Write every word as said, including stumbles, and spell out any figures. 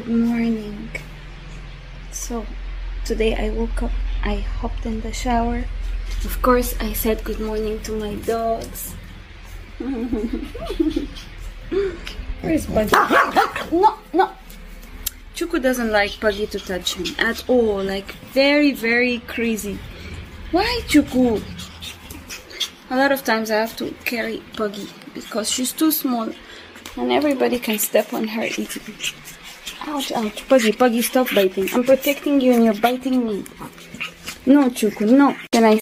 Good morning. So today I woke up, I hopped in the shower. Of course I said good morning to my dogs. Where's Puggy? No, no. Chuku doesn't like Puggy to touch him at all, like very, very crazy. Why, Chuku? A lot of times I have to carry Puggy because she's too small and everybody can step on her easily. Ouch, ouch. Puggy, Puggy, stop biting. I'm protecting you and you're biting me. No, Chuku, no. Can I